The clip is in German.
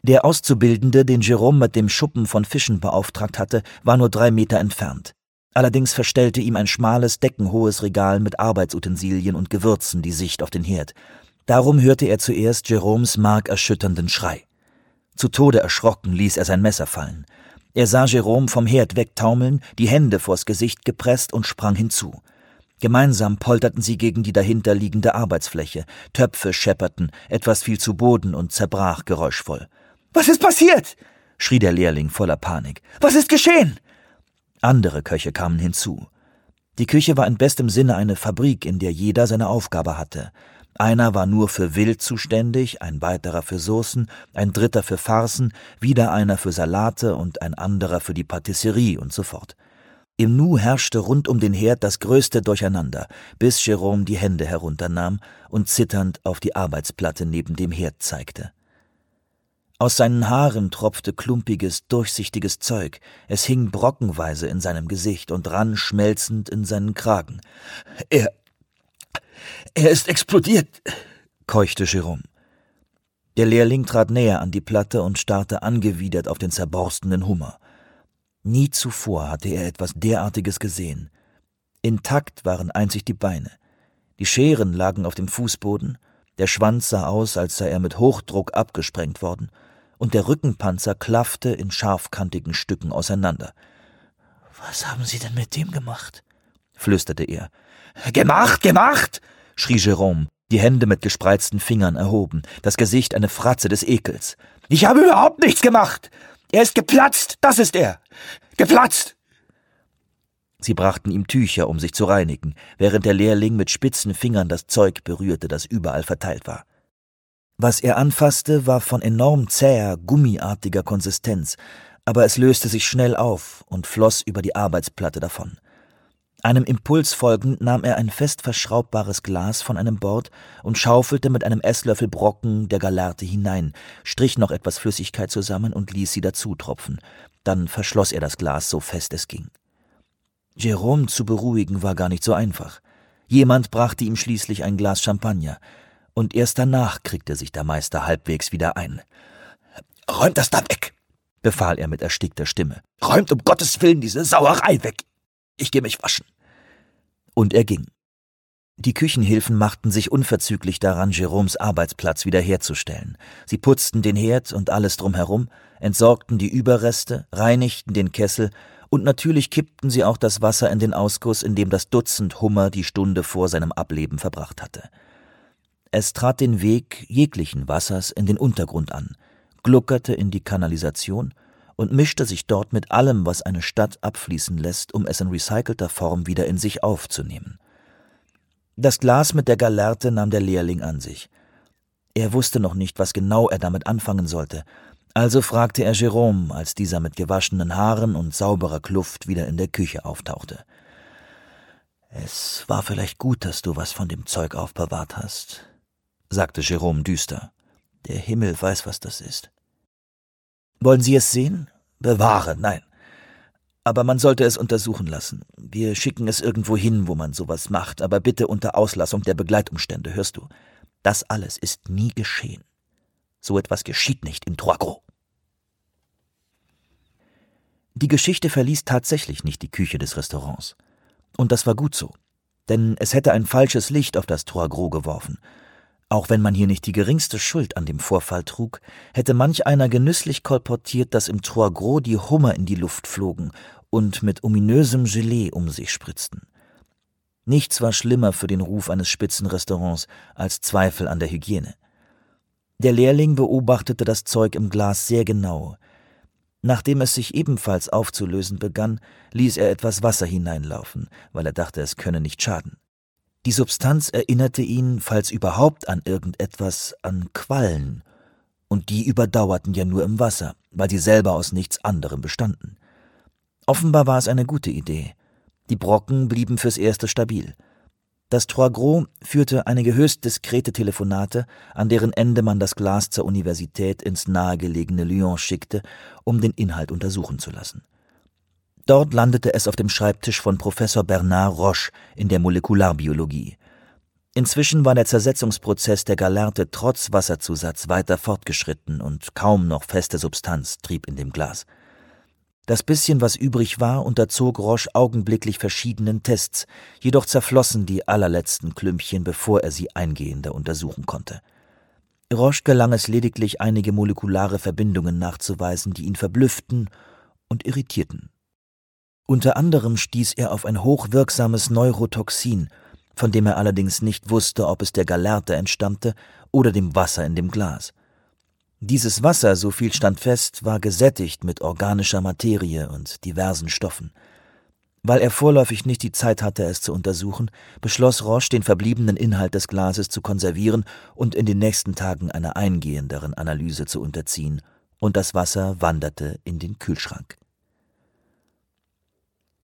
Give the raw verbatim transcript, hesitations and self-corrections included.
Der Auszubildende, den Jérôme mit dem Schuppen von Fischen beauftragt hatte, war nur drei Meter entfernt. Allerdings verstellte ihm ein schmales, deckenhohes Regal mit Arbeitsutensilien und Gewürzen die Sicht auf den Herd. Darum hörte er zuerst Jérômes markerschütternden Schrei. Zu Tode erschrocken ließ er sein Messer fallen. Er sah Jérôme vom Herd wegtaumeln, die Hände vors Gesicht gepresst und sprang hinzu. Gemeinsam polterten sie gegen die dahinterliegende Arbeitsfläche. Töpfe schepperten, etwas fiel zu Boden und zerbrach geräuschvoll. »Was ist passiert?« schrie der Lehrling voller Panik. »Was ist geschehen?« Andere Köche kamen hinzu. Die Küche war in bestem Sinne eine Fabrik, in der jeder seine Aufgabe hatte. Einer war nur für Wild zuständig, ein weiterer für Saucen, ein dritter für Farcen, wieder einer für Salate und ein anderer für die Patisserie und so fort. Im Nu herrschte rund um den Herd das größte Durcheinander, bis Jérôme die Hände herunternahm und zitternd auf die Arbeitsplatte neben dem Herd zeigte. Aus seinen Haaren tropfte klumpiges, durchsichtiges Zeug, es hing brockenweise in seinem Gesicht und rann schmelzend in seinen Kragen. »Er, er ist explodiert«, keuchte Jérôme. Der Lehrling trat näher an die Platte und starrte angewidert auf den zerborstenen Hummer. Nie zuvor hatte er etwas derartiges gesehen. Intakt waren einzig die Beine. Die Scheren lagen auf dem Fußboden, der Schwanz sah aus, als sei er mit Hochdruck abgesprengt worden, und der Rückenpanzer klaffte in scharfkantigen Stücken auseinander. »Was haben Sie denn mit dem gemacht?« flüsterte er. »Gemacht, gemacht!« schrie Jérôme, die Hände mit gespreizten Fingern erhoben, das Gesicht eine Fratze des Ekels. »Ich habe überhaupt nichts gemacht! Er ist geplatzt, das ist er! Geplatzt!« Sie brachten ihm Tücher, um sich zu reinigen, während der Lehrling mit spitzen Fingern das Zeug berührte, das überall verteilt war. Was er anfasste, war von enorm zäher, gummiartiger Konsistenz, aber es löste sich schnell auf und floss über die Arbeitsplatte davon. Einem Impuls folgend nahm er ein fest verschraubbares Glas von einem Bord und schaufelte mit einem Esslöffel Brocken der Gallerte hinein, strich noch etwas Flüssigkeit zusammen und ließ sie dazutropfen. Dann verschloss er das Glas so fest es ging. Jérôme zu beruhigen war gar nicht so einfach. Jemand brachte ihm schließlich ein Glas Champagner, und erst danach kriegte sich der Meister halbwegs wieder ein. »Räumt das da weg«, befahl er mit erstickter Stimme. »Räumt um Gottes Willen diese Sauerei weg. Ich gehe mich waschen.« Und er ging. Die Küchenhilfen machten sich unverzüglich daran, Jérômes Arbeitsplatz wiederherzustellen. Sie putzten den Herd und alles drumherum, entsorgten die Überreste, reinigten den Kessel und natürlich kippten sie auch das Wasser in den Ausguss, in dem das Dutzend Hummer die Stunde vor seinem Ableben verbracht hatte. Es trat den Weg jeglichen Wassers in den Untergrund an, gluckerte in die Kanalisation und mischte sich dort mit allem, was eine Stadt abfließen lässt, um es in recycelter Form wieder in sich aufzunehmen. Das Glas mit der Gallerte nahm der Lehrling an sich. Er wusste noch nicht, was genau er damit anfangen sollte, also fragte er Jérôme, als dieser mit gewaschenen Haaren und sauberer Kluft wieder in der Küche auftauchte. »Es war vielleicht gut, dass du was von dem Zeug aufbewahrt hast«, sagte Jérôme düster. »Der Himmel weiß, was das ist.« »Wollen Sie es sehen?« »Bewahre, nein. Aber man sollte es untersuchen lassen. Wir schicken es irgendwo hin, wo man sowas macht, aber bitte unter Auslassung der Begleitumstände, hörst du? Das alles ist nie geschehen. So etwas geschieht nicht im Trois Gros.« Die Geschichte verließ tatsächlich nicht die Küche des Restaurants. Und das war gut so, denn es hätte ein falsches Licht auf das Trois Gros geworfen. Auch wenn man hier nicht die geringste Schuld an dem Vorfall trug, hätte manch einer genüsslich kolportiert, dass im Trois Gros die Hummer in die Luft flogen und mit ominösem Gelee um sich spritzten. Nichts war schlimmer für den Ruf eines Spitzenrestaurants als Zweifel an der Hygiene. Der Lehrling beobachtete das Zeug im Glas sehr genau. Nachdem es sich ebenfalls aufzulösen begann, ließ er etwas Wasser hineinlaufen, weil er dachte, es könne nicht schaden. Die Substanz erinnerte ihn, falls überhaupt an irgendetwas, an Quallen, und die überdauerten ja nur im Wasser, weil sie selber aus nichts anderem bestanden. Offenbar war es eine gute Idee. Die Brocken blieben fürs Erste stabil. Das Trois Gros führte einige höchst diskrete Telefonate, an deren Ende man das Glas zur Universität ins nahegelegene Lyon schickte, um den Inhalt untersuchen zu lassen. Dort landete es auf dem Schreibtisch von Professor Bernard Roche in der Molekularbiologie. Inzwischen war der Zersetzungsprozess der Gallerte trotz Wasserzusatz weiter fortgeschritten und kaum noch feste Substanz trieb in dem Glas. Das bisschen, was übrig war, unterzog Roche augenblicklich verschiedenen Tests, jedoch zerflossen die allerletzten Klümpchen, bevor er sie eingehender untersuchen konnte. Roche gelang es lediglich, einige molekulare Verbindungen nachzuweisen, die ihn verblüfften und irritierten. Unter anderem stieß er auf ein hochwirksames Neurotoxin, von dem er allerdings nicht wusste, ob es der Gallerte entstammte oder dem Wasser in dem Glas. Dieses Wasser, so viel stand fest, war gesättigt mit organischer Materie und diversen Stoffen. Weil er vorläufig nicht die Zeit hatte, es zu untersuchen, beschloss Roche, den verbliebenen Inhalt des Glases zu konservieren und in den nächsten Tagen einer eingehenderen Analyse zu unterziehen, und das Wasser wanderte in den Kühlschrank.